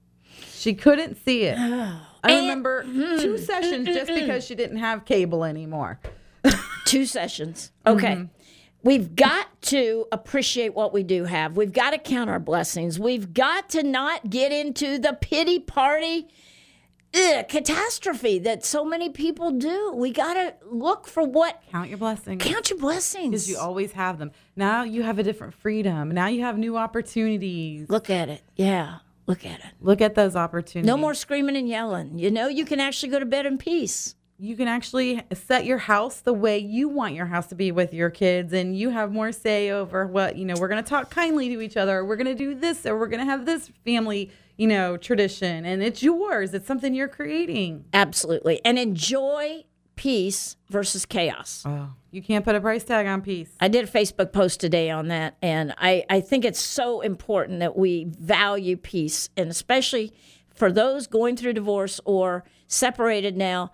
She couldn't see it. I remember two sessions just because she didn't have cable anymore. Two sessions. Okay. We've got to appreciate what we do have. We've got to count our blessings. We've got to not get into the pity party ugh, catastrophe that so many people do. We got to look for what. Count your blessings. Count your blessings. Because you always have them. Now you have a different freedom. Now you have new opportunities. Look at it. Yeah. Look at it. Look at those opportunities. No more screaming and yelling. You know, you can actually go to bed in peace. You can actually set your house the way you want your house to be with your kids, and you have more say over what, you know, we're going to talk kindly to each other, or we're going to do this, or we're going to have this family, you know, tradition, and it's yours. It's something you're creating. Absolutely. And enjoy peace versus chaos. Oh, you can't put a price tag on peace. I did a Facebook post today on that, and I, I think it's so important that we value peace, and especially for those going through divorce or separated now,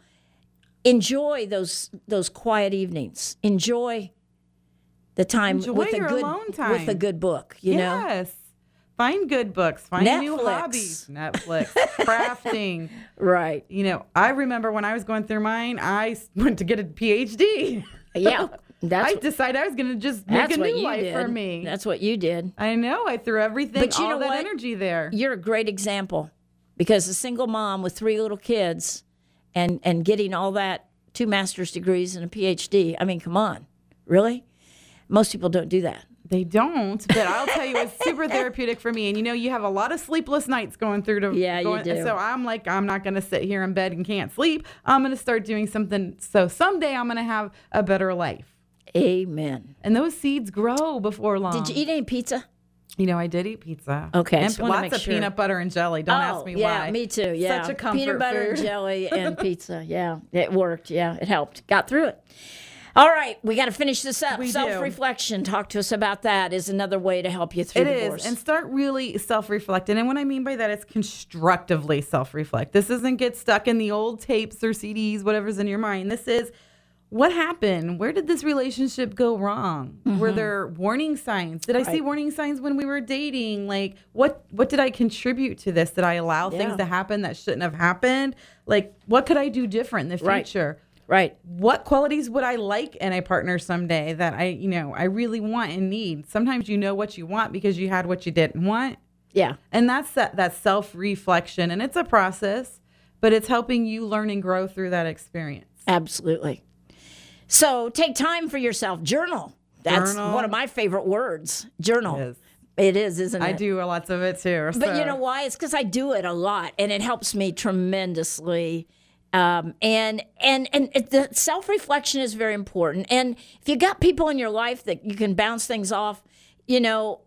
enjoy those those quiet evenings. Enjoy the time Enjoy with a your good alone time. with a good book, you know? Yes. Find good books. Find new Netflix. hobbies. Netflix. Crafting. Right. You know, I remember when I was going through mine, I s- went to get a P H D. Yeah. That's I decided I was going to just make that's a what new you life did. for me. That's what you did. I know. I threw everything, But you all know that what? energy there. You're a great example because a single mom with three little kids and and getting all that two master's degrees and a P H D. I mean, come on. Really? Most people don't do that. They don't, but I'll tell you, it's super therapeutic for me. And you know, you have a lot of sleepless nights going through to Yeah, you going, do. So I'm like, I'm not going to sit here in bed and can't sleep. I'm going to start doing something. So someday I'm going to have a better life. Amen. And those seeds grow before long. Did you eat any pizza? You know, I did eat pizza. Okay, I and just wanna lots make of sure. peanut butter and jelly. Don't oh, ask me yeah, why. me too. Yeah, Such a comfort peanut butter food. and jelly and pizza. Yeah, it worked. Yeah, it helped. Got through it. All right, we got to finish this up. We do. Self-reflection. Talk to us about that. Is another way to help you through It divorce. is, and start really self-reflecting. And what I mean by that is constructively self-reflect. This isn't get stuck in the old tapes or C Ds, whatever's in your mind. This is what happened. Where did this relationship go wrong? Were there warning signs? Did I see Right. warning signs when we were dating? Like, what what did I contribute to this? Did I allow Yeah. things to happen that shouldn't have happened? Like, what could I do different in the Right. future? right. What qualities would I like in a partner someday that I, you know, I really want and need? Sometimes you know what you want because you had what you didn't want. Yeah. And that's that, that self-reflection. And it's a process, but it's helping you learn and grow through that experience. Absolutely. So take time for yourself. Journal. That's Journal. one of my favorite words. Journal. It is. It is, isn't it? I do lots of it too. But so. you know why? It's because I do it a lot, and it helps me tremendously. Um, and and and it, the self reflection is very important. And if you got people in your life that you can bounce things off, you know,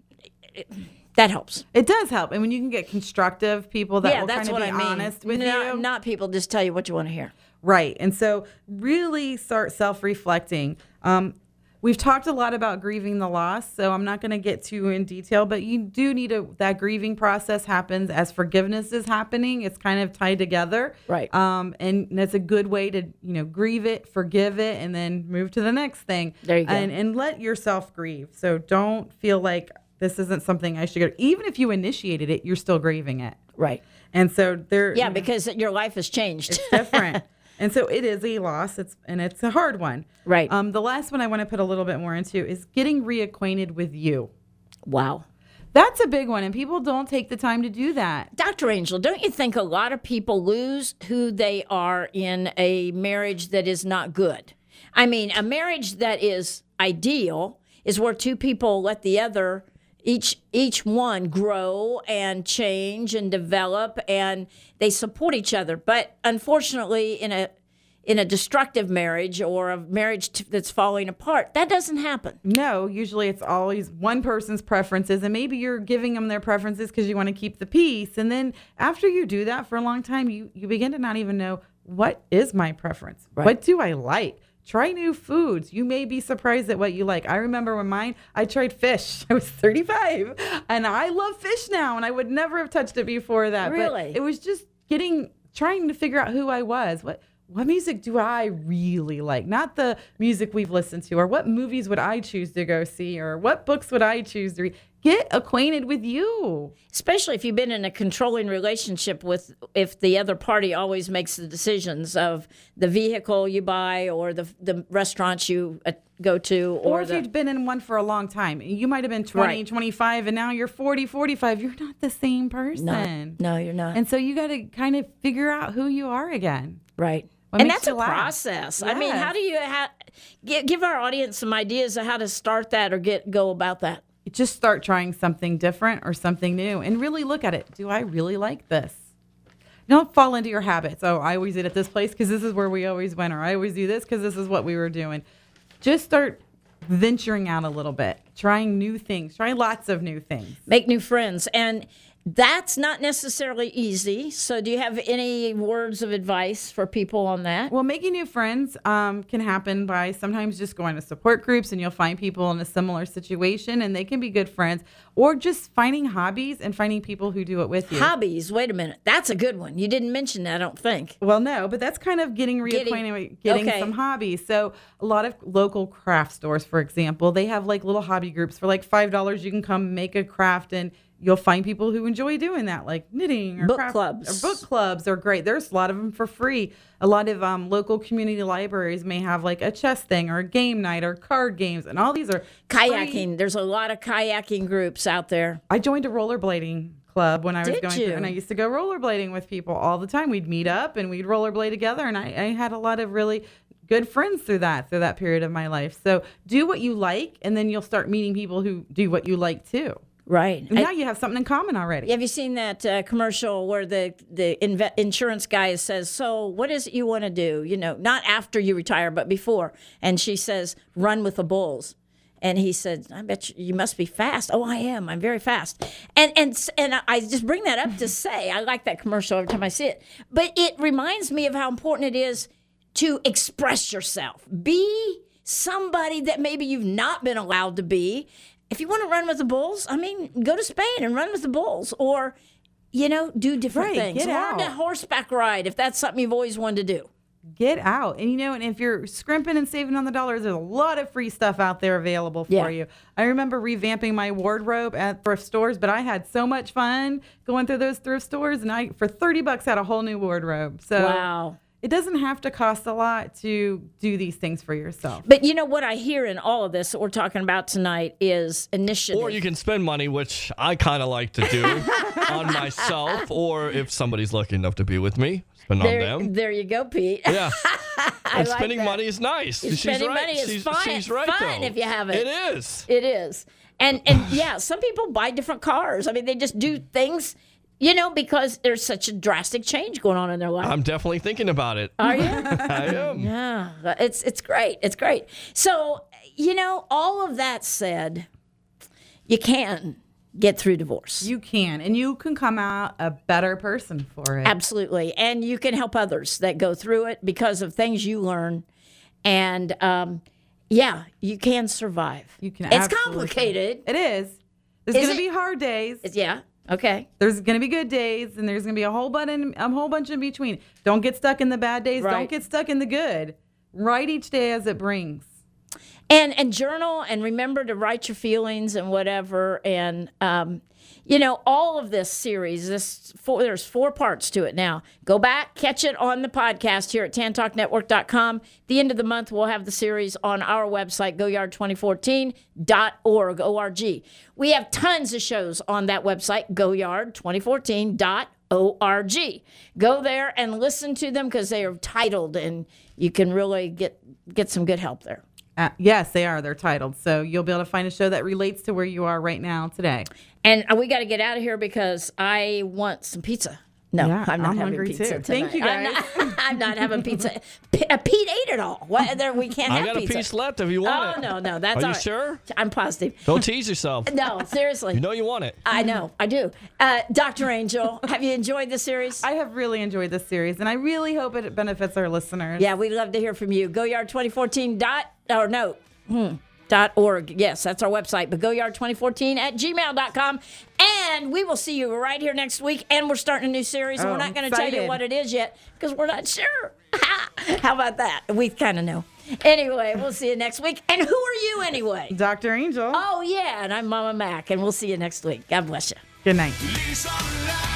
it, that helps. It does help, and when you can get constructive people that yeah, will that's kind of what be I mean. honest with not, you, not people just tell you what you want to hear. right? And so, really start self-reflecting. Um, We've talked a lot about grieving the loss, so I'm not going to get too in detail, but you do need a, that grieving process happens as forgiveness is happening. It's kind of tied together. Right. Um, and that's a good way to, you know, grieve it, forgive it, and then move to the next thing. There you go. And, and let yourself grieve. So don't feel like this isn't something I should go. Even if you initiated it, you're still grieving it. Right. And so there. Yeah, you know, because your life has changed. it's different. And so it is a loss. It's and it's a hard one. Right. Um, the last one I want to put a little bit more into is getting reacquainted with you. Wow. That's a big one, and people don't take the time to do that. Doctor Angel, don't you think a lot of people lose who they are in a marriage that is not good? I mean, a marriage that is ideal is where two people let the other, each each one grow and change and develop, and they support each other. But unfortunately, in a in a destructive marriage or a marriage t- that's falling apart, that doesn't happen. No, usually it's always one person's preferences, and maybe you're giving them their preferences because you want to keep the peace. And then after you do that for a long time, you, you begin to not even know, what is my preference? Right. What do I like? Try new foods. You may be surprised at what you like. I remember when mine, I tried fish. I was thirty-five, and I love fish now, and I would never have touched it before that. Really? But it was just getting, trying to figure out who I was. What What music do I really like? Not the music we've listened to, or what movies would I choose to go see, or what books would I choose to read. Get acquainted with you. Especially if you've been in a controlling relationship with, if the other party always makes the decisions of the vehicle you buy or the the restaurants you uh, go to. Or, Or, if the, you've been in one for a long time. You might have been twenty, Right. twenty-five, and now you're forty, forty-five. You're not the same person. Not- no, you're not. And so you got to kind of figure out who you are again. Right. What And makes that's a you laugh? process. I mean, Yes. how do you ha- give, give our audience some ideas of how to start that or get go about that? Just start trying something different or something new and really look at it. Do I really like this? Don't fall into your habits. Oh, I always eat at this place because this is where we always went, or I always do this because this is what we were doing. Just start venturing out a little bit, trying new things, try lots of new things. Make new friends. And that's not necessarily easy. So do you have any words of advice for people on that? Well, making new friends um, can happen by sometimes just going to support groups, and you'll find people in a similar situation, and they can be good friends, or just finding hobbies and finding people who do it with you. Hobbies. Wait a minute. That's a good one. You didn't mention that, I don't think. Well, no, but that's kind of getting reacquainted, Getting- with getting okay. some hobbies. So a lot of local craft stores, for example, they have like little hobby groups for like five dollars. You can come make a craft, and you'll find people who enjoy doing that, like knitting or Book craft, clubs. Or book clubs are great. There's a lot of them for free. A lot of um, local community libraries may have like a chess thing or a game night or card games, and all these are Kayaking. free. There's a lot of kayaking groups out there. I joined a rollerblading club when I was Did going you? through, and I used to go rollerblading with people all the time. We'd meet up and we'd rollerblade together, and I, I had a lot of really good friends through that, through that period of my life. So do what you like, and then you'll start meeting people who do what you like too. Right. And I- now you have something in common already. Have you seen that uh, commercial where the the inve- insurance guy says, "So, what is it you want to do? You know, not after you retire, but before." And she says, "Run with the bulls." And he said, "I bet you, you must be fast." "Oh, I am. I'm very fast." And and s- and I just bring that up to say I like that commercial every time I see it. But it reminds me of how important it is to express yourself. Be somebody that maybe you've not been allowed to be. If you want to run with the bulls, I mean, go to Spain and run with the bulls, or, you know, do different Right, things. get Learn to out. horseback ride if that's something you've always wanted to do. Get out. And you know, and if you're scrimping and saving on the dollars, there's a lot of free stuff out there available for Yeah. you. I remember revamping my wardrobe at thrift stores, but I had so much fun going through those thrift stores, and I, for thirty bucks, had a whole new wardrobe. So Wow. it doesn't have to cost a lot to do these things for yourself. But you know what I hear in all of this that we're talking about tonight is initiative. Or you can spend money, which I kind of like to do on myself, or if somebody's lucky enough to be with me, spend there, on them. there you go, Pete. Yeah. I And like spending that. money is nice. She's Spending right. money is she's, fun- she's right, fun though. if you have it. It is. It is. And and yeah, some people buy different cars. I mean, they just do things, you know, because there's such a drastic change going on in their life. I'm definitely thinking about it. Are you? I am. Yeah, it's it's great. It's great. So, you know, all of that said, you can get through divorce. You can, and you can come out a better person for it. Absolutely. And you can help others that go through it because of things you learn. And um, yeah, you can survive. You can. It's absolutely complicated. It is. There's Is going to it? be hard days. It's- yeah. Okay. There's going to be good days, and there's going to be a whole button, a whole bunch in between. Don't get stuck in the bad days. Right. Don't get stuck in the good. Write each day as it brings. And and journal and remember to write your feelings and whatever. And um, you know, all of this series, this four, there's four parts to it now. Go back, catch it on the podcast here at tan talk network dot com. At the end of the month, we'll have the series on our website, go yard twenty fourteen dot org, O R G. We have tons of shows on that website, go yard twenty fourteen dot org. Go there and listen to them because they are titled, and you can really get get some good help there. Uh, yes, they are. They're titled. So you'll be able to find a show that relates to where you are right now today. And uh, we got to get out of here because I want some pizza. No, Yeah, I'm not I'm having hungry pizza too. tonight. Thank you, I'm guys. not, I'm not having pizza. P- uh, Pete ate it all. What? There, we can't I have got a pizza. piece left if you want Oh it. no, no, that's Are all you right. sure? I'm positive. Don't tease yourself. No, seriously. You know you want it. I know, I do. Uh, Doctor Angel, have you enjoyed the series? I have really enjoyed this series, and I really hope it benefits our listeners. Yeah, we'd love to hear from you. go yard twenty fourteen dot or no. Hmm. Dot org. Yes, that's our website. But go yard twenty fourteen at gmail dot com. And we will see you right here next week. And we're starting a new series. And Oh, we're not going to tell you excited. what it is yet because we're not sure. How about that? We kind of know. Anyway, we'll see you next week. And who are you anyway? Doctor Angel. Oh, yeah. And I'm Mama Mac. And we'll see you next week. God bless you. Good night. Lisa,